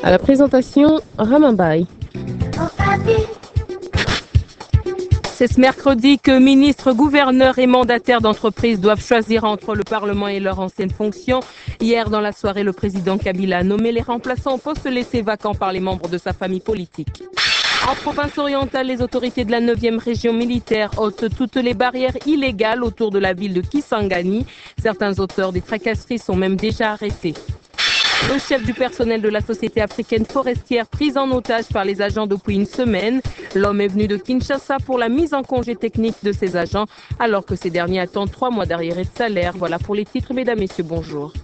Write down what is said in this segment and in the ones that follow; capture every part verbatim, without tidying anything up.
À la présentation, Ramambaye. C'est ce mercredi que ministres, gouverneurs et mandataires d'entreprises doivent choisir entre le Parlement et leur ancienne fonction. Hier, dans la soirée, le président Kabila a nommé les remplaçants au poste laissés vacants par les membres de sa famille politique. En province orientale, les autorités de la neuvième région militaire ôtent toutes les barrières illégales autour de la ville de Kisangani. Certains auteurs des tracasseries sont même déjà arrêtés. Le chef du personnel de la société africaine forestière pris en otage par les agents depuis une semaine. L'homme est venu de Kinshasa pour la mise en congé technique de ses agents alors que ces derniers attendent trois mois d'arriérés de salaire. Voilà pour les titres, mesdames, messieurs, bonjour.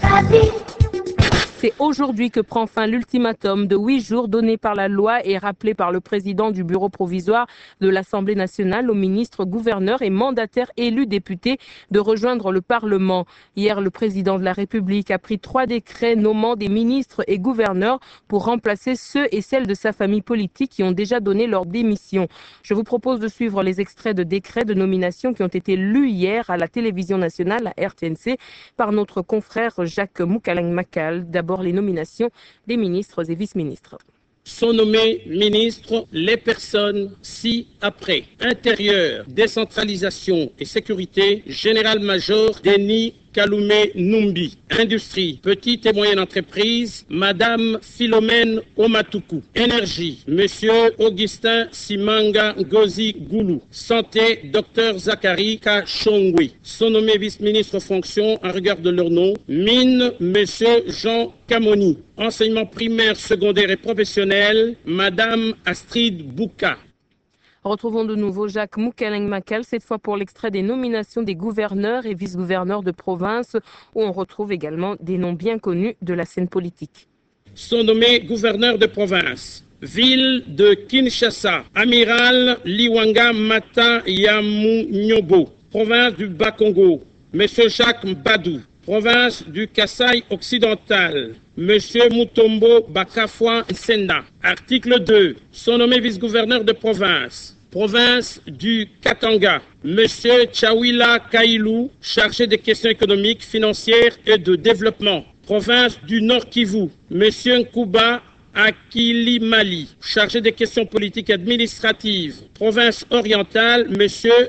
C'est aujourd'hui que prend fin l'ultimatum de huit jours donné par la loi et rappelé par le président du bureau provisoire de l'Assemblée nationale aux ministres, gouverneurs et mandataires élus députés de rejoindre le Parlement. Hier, le président de la République a pris trois décrets nommant des ministres et gouverneurs pour remplacer ceux et celles de sa famille politique qui ont déjà donné leur démission. Je vous propose de suivre les extraits de décrets de nomination qui ont été lus hier à la télévision nationale, à R T N C, par notre confrère Jacques Moukaleng-Makal. D'abord, les nominations des ministres et vice-ministres. Sont nommés ministres les personnes ci-après: Intérieur, décentralisation et sécurité, général-major Denis Kaloumé Numbi. Industrie, petite et moyenne entreprise, Madame Philomène Omatuku. Énergie, Monsieur Augustin Simanga Ngozi Goulou. Santé, Docteur Zachary Kachongwe. Sont nommés vice-ministres fonctions en regard de leur nom. Mine, Monsieur Jean Kamoni. Enseignement primaire, secondaire et professionnel, Madame Astrid Bouka. Retrouvons de nouveau Jacques Moukaleng-Makal, cette fois pour l'extrait des nominations des gouverneurs et vice-gouverneurs de province, où on retrouve également des noms bien connus de la scène politique. Sont nommés gouverneurs de province. Ville de Kinshasa, Amiral Liwanga Mata Yamunyobo. Province du Bas-Congo, Monsieur Jacques Mbadou. Province du Kasaï occidental, Monsieur Mutombo Bakafwa Senda. Article deux. Sont nommés vice-gouverneurs de province. Province du Katanga, Monsieur Chawila Kailou, chargé des questions économiques, financières et de développement. Province du Nord Kivu, Monsieur Nkuba Akilimali, chargé des questions politiques et administratives. Province orientale, Monsieur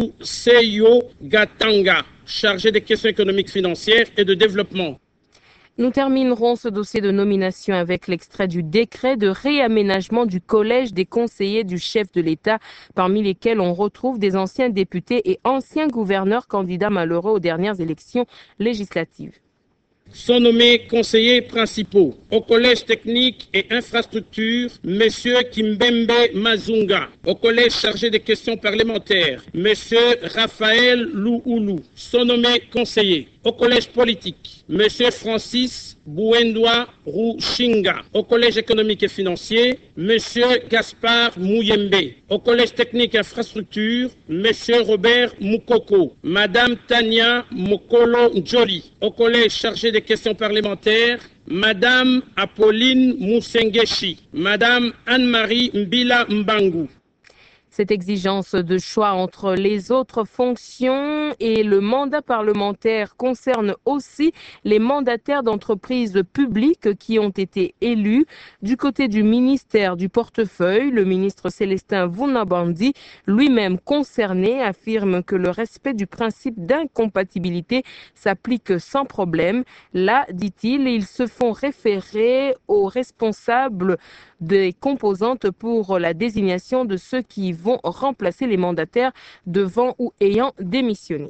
Kuseyo Gatanga, chargé des questions économiques, financières et de développement. Nous terminerons ce dossier de nomination avec l'extrait du décret de réaménagement du collège des conseillers du chef de l'État, parmi lesquels on retrouve des anciens députés et anciens gouverneurs candidats malheureux aux dernières élections législatives. Sont nommés conseillers principaux au collège technique et infrastructure, Monsieur Kimbembe Mazunga. Au collège chargé des questions parlementaires, Monsieur Raphaël Lououlou. Sont nommés conseillers au collège politique, Monsieur Francis Bouendoua Rouchinga. Au collège économique et financier, Monsieur Gaspard Mouyembe. Au collège technique et infrastructure, Monsieur Robert Moukoko. Madame Tania Mokolo Njoli. Au collège chargé des questions parlementaires, Madame Apolline Moussengechi. Madame Anne-Marie Mbila Mbangu. Cette exigence de choix entre les autres fonctions et le mandat parlementaire concerne aussi les mandataires d'entreprises publiques qui ont été élus. Du côté du ministère du portefeuille, le ministre Célestin Vounabandi, lui-même concerné, affirme que le respect du principe d'incompatibilité s'applique sans problème. Là, dit-il, ils se font référer aux responsables des composantes pour la désignation de ceux qui vont remplacer les mandataires devant ou ayant démissionné.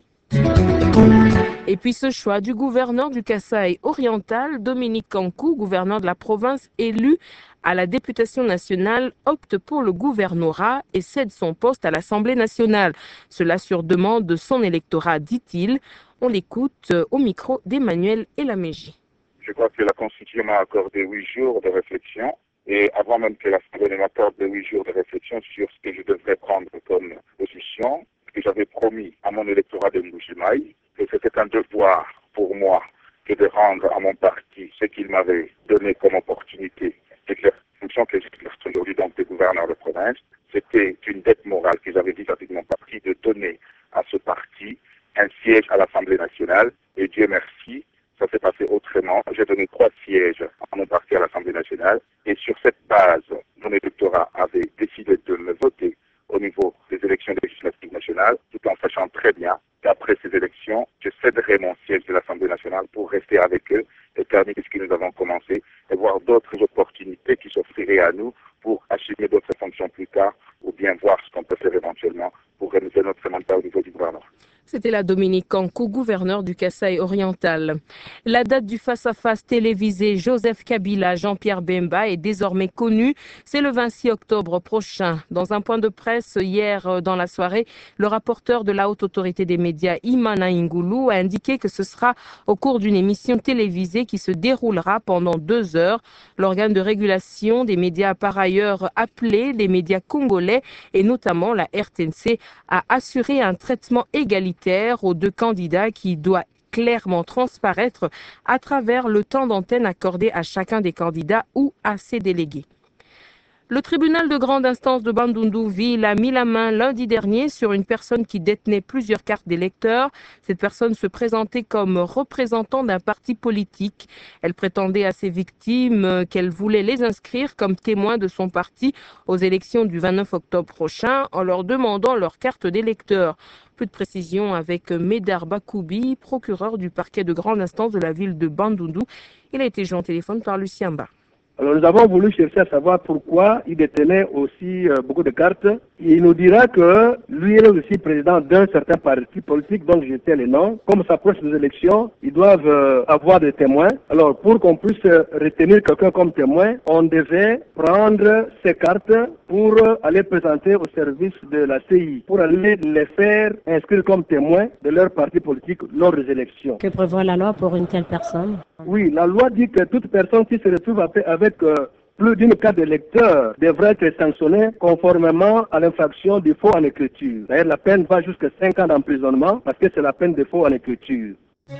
Et puis ce choix du gouverneur du Kasaï oriental, Dominique Kankou, gouverneur de la province élu à la députation nationale, opte pour le gouvernorat et cède son poste à l'Assemblée nationale. Cela sur demande de son électorat, dit-il. On l'écoute au micro d'Emmanuel Elaméji. Je crois que la Constitution m'a accordé huit jours de réflexion. Et avant même que l'Assemblée ne m'accorde de huit jours de réflexion sur ce que je devrais prendre comme position, ce que j'avais promis à mon électorat de Mbujimaï, que c'était un devoir pour moi que de rendre à mon parti ce qu'il m'avait donné comme opportunité d'éclairer la fonction que j'exerce aujourd'hui donc de gouverneur de province. C'était une dette morale que j'avais vis-à-vis de mon parti de donner à ce parti un siège à l'Assemblée nationale. Et Dieu merci, ça s'est passé autrement. J'ai donné trois sièges à mon parti à l'Assemblée nationale. céderai mon siège de l'Assemblée nationale pour rester avec eux et terminer ce que nous avons commencé et voir d'autres opportunités qui s'offriraient à nous pour assumer d'autres fonctions plus tard ou bien voir ce qu'on peut faire éventuellement pour réaliser notre mandat au niveau du gouvernement. C'était la Dominique Kankou, gouverneur du Kasaï oriental. La date du face-à-face télévisé Joseph Kabila Jean-Pierre Bemba est désormais connue. C'est le vingt-six octobre prochain. Dans un point de presse hier dans la soirée, le rapporteur de la haute autorité des médias Imana Ngoulou a indiqué que ce sera au cours d'une émission télévisée qui se déroulera pendant deux heures. L'organe de régulation des médias a par ailleurs appelé les médias congolais et notamment la R T N C à assurer un traitement égalitaire aux deux candidats qui doit clairement transparaître à travers le temps d'antenne accordé à chacun des candidats ou à ses délégués. Le tribunal de grande instance de Bandundu-Ville a mis la main lundi dernier sur une personne qui détenait plusieurs cartes d'électeurs. Cette personne se présentait comme représentant d'un parti politique. Elle prétendait à ses victimes qu'elle voulait les inscrire comme témoins de son parti aux élections du vingt-neuf octobre prochain en leur demandant leur carte d'électeur. Plus de précision avec Médar Bakoubi, procureur du parquet de grande instance de la ville de Bandundu. Il a été joint au téléphone par Lucien Ba. Alors nous avons voulu chercher à savoir pourquoi il détenait aussi euh, beaucoup de cartes. Il nous dira que lui est aussi président d'un certain parti politique, donc j'étais les noms. Comme s'approche des élections, ils doivent euh, avoir des témoins. Alors pour qu'on puisse retenir quelqu'un comme témoin, on devait prendre ces cartes pour aller présenter au service de la C I, pour aller les faire inscrire comme témoins de leur parti politique lors des élections. Que prévoit la loi pour une telle personne? Oui, la loi dit que toute personne qui se retrouve avec euh, plus d'une carte d'électeur devrait être sanctionnée conformément à l'infraction du faux en écriture. D'ailleurs, la peine va jusqu'à cinq ans d'emprisonnement parce que c'est la peine de faux en écriture.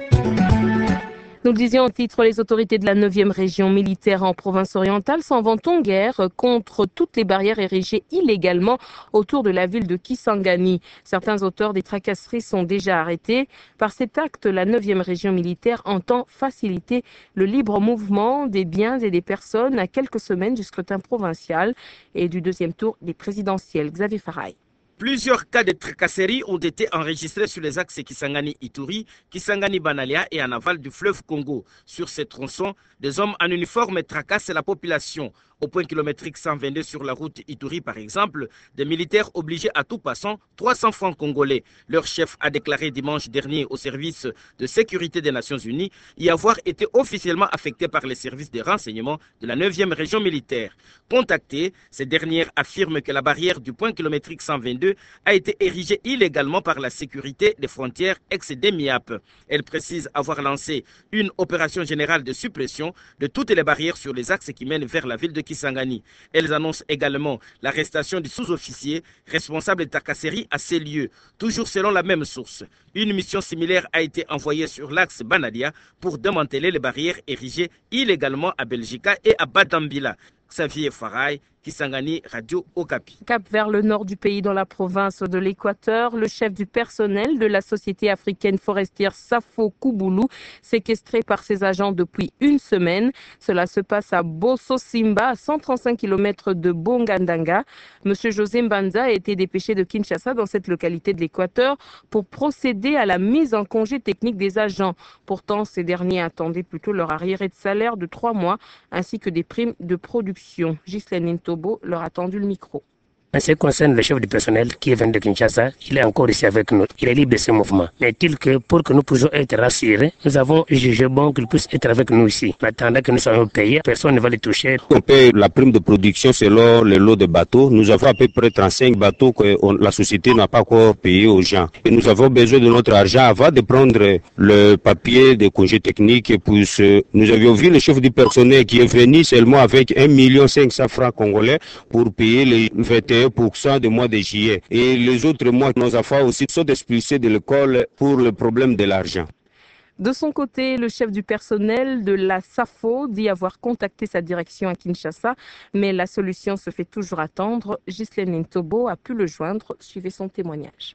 Nous le disions en titre, les autorités de la neuvième région militaire en province orientale s'en vont en guerre contre toutes les barrières érigées illégalement autour de la ville de Kisangani. Certains auteurs des tracasseries sont déjà arrêtés. Par cet acte, la neuvième région militaire entend faciliter le libre mouvement des biens et des personnes à quelques semaines du scrutin provincial et du deuxième tour des présidentielles. Xavier Faray. Plusieurs cas de tracasseries ont été enregistrés sur les axes Kisangani-Ituri, Kisangani-Banalia et en aval du fleuve Congo. Sur ces tronçons, des hommes en uniforme tracassent la population. Au point kilométrique cent vingt-deux sur la route Ituri, par exemple, des militaires obligés à tout passant trois cents francs congolais. Leur chef a déclaré dimanche dernier au service de sécurité des Nations Unies y avoir été officiellement affecté par les services de renseignement de la neuvième région militaire. Contactée, ces dernières affirment que la barrière du point kilométrique cent vingt-deux a été érigée illégalement par la sécurité des frontières ex-D M I A P. Elle précise avoir lancé une opération générale de suppression de toutes les barrières sur les axes qui mènent vers la ville de Kisangani. Elles annoncent également l'arrestation du sous-officier responsable de tracasserie à ces lieux. Toujours selon la même source, une mission similaire a été envoyée sur l'axe Banadia pour démanteler les barrières érigées illégalement à Belgica et à Badambila. Xavier Faray, Kisangani, Radio Okapi. Cap vers le nord du pays, dans la province de l'Équateur, le chef du personnel de la société africaine forestière Safo Kouboulou, séquestré par ses agents depuis une semaine. Cela se passe à Bosso Simba, à cent trente-cinq kilomètres de Bongandanga. Monsieur José Mbanza a été dépêché de Kinshasa dans cette localité de l'Équateur pour procéder à la mise en congé technique des agents. Pourtant, ces derniers attendaient plutôt leur arriéré de salaire de trois mois ainsi que des primes de production. Ghislaine Nintobo leur a tendu le micro. En ce qui concerne le chef du personnel qui vient de Kinshasa, il est encore ici avec nous. Il est libre de ses mouvements. Mais est-il que pour que nous puissions être rassurés, nous avons jugé bon qu'il puisse être avec nous ici. En attendant que nous soyons payés, personne ne va les toucher. On paye la prime de production selon le lot de bateaux. Nous avons à peu près trente-cinq bateaux que on, la société n'a pas encore payé aux gens. Et nous avons besoin de notre argent avant de prendre le papier de congé technique. Et puis, nous avions vu le chef du personnel qui est venu seulement avec un million cinq cents francs congolais pour payer les vingt et un pour cent du mois de juillet. Et les autres mois, nos enfants aussi sont expulsés de l'école pour le problème de l'argent. De son côté, le chef du personnel de la Safo dit avoir contacté sa direction à Kinshasa, mais la solution se fait toujours attendre. Ghislaine Ntobo a pu le joindre. Suivez son témoignage.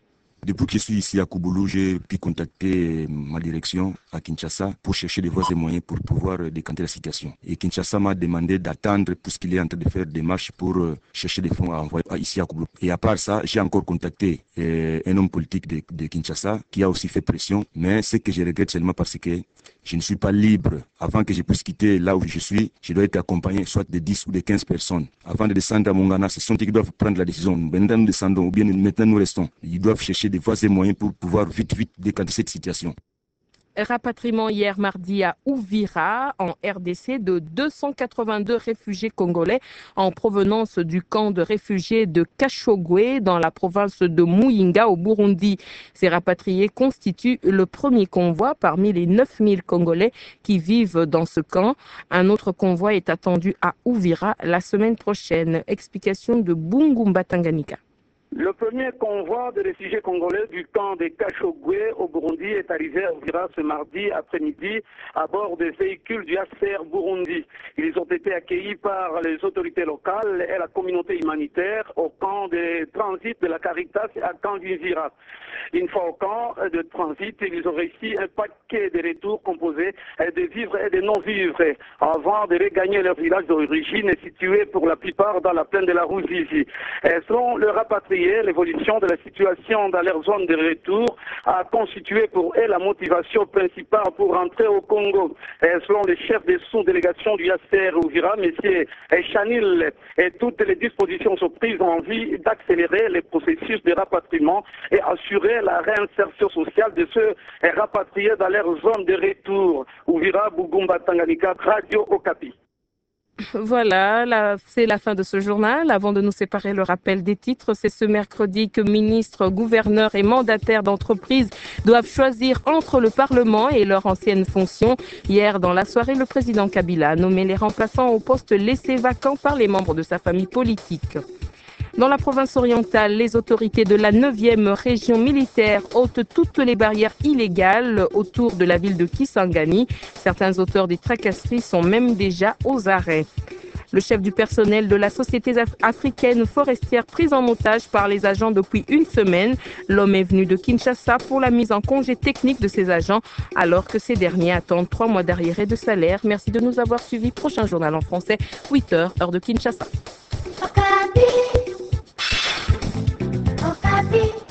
Depuis que je suis ici à Kouboulou, j'ai pu contacter ma direction à Kinshasa pour chercher des voies et moyens pour pouvoir décanter la situation. Et Kinshasa m'a demandé d'attendre puisqu'il est en train de faire des marches pour chercher des fonds à envoyer ici à Kouboulou. Et à part ça, j'ai encore contacté euh, un homme politique de, de Kinshasa qui a aussi fait pression. Mais ce que je regrette seulement parce que je ne suis pas libre. Avant que je puisse quitter là où je suis, je dois être accompagné soit de dix ou de quinze personnes. Avant de descendre à Mongana, ce sont eux qui doivent prendre la décision. Maintenant nous descendons ou bien maintenant nous restons. Ils doivent chercher des voies et moyens pour pouvoir vite, vite décanter cette situation. Rapatriement hier mardi à Uvira, en R D C, de deux cent quatre-vingt-deux réfugiés congolais en provenance du camp de réfugiés de Kashogwe dans la province de Muyinga au Burundi. Ces rapatriés constituent le premier convoi parmi les neuf mille Congolais qui vivent dans ce camp. Un autre convoi est attendu à Uvira la semaine prochaine. Explication de Bungumba Tanganyika. Le premier convoi de réfugiés congolais du camp de Kashogwe au Burundi est arrivé à Uvira ce mardi après-midi à bord des véhicules du H C R Burundi. Ils ont été accueillis par les autorités locales et la communauté humanitaire au camp de transit de la Caritas à Kanvivira. Une fois au camp de transit, ils ont réussi un paquet de retours composé de vivres et de non-vivres avant de regagner leur village d'origine situé pour la plupart dans la plaine de la Ruzizi. Selon le rapatrié, l'évolution de la situation dans leur zone de retour a constitué pour eux la motivation principale pour rentrer au Congo. Et selon le chef des sous-délégations du H C R Uvira, M. Chanil, et toutes les dispositions sont prises en vue d'accélérer les processus de rapatriement et assurer la réinsertion sociale de ceux rapatriés dans leur zone de retour. Uvira, Bugumba, Tanganyika, Radio Okapi. Voilà, c'est la fin de ce journal. Avant de nous séparer, le rappel des titres, c'est ce mercredi que ministres, gouverneurs et mandataires d'entreprises doivent choisir entre le Parlement et leur ancienne fonction. Hier, dans la soirée, le président Kabila a nommé les remplaçants aux postes laissés vacants par les membres de sa famille politique. Dans la province orientale, les autorités de la neuvième région militaire ôtent toutes les barrières illégales autour de la ville de Kisangani. Certains auteurs des tracasseries sont même déjà aux arrêts. Le chef du personnel de la société africaine forestière pris en otage par les agents depuis une semaine. L'homme est venu de Kinshasa pour la mise en congé technique de ses agents alors que ces derniers attendent trois mois d'arriérés de salaire. Merci de nous avoir suivis. Prochain journal en français, huit heures, heure de Kinshasa. Okapi. Okapi.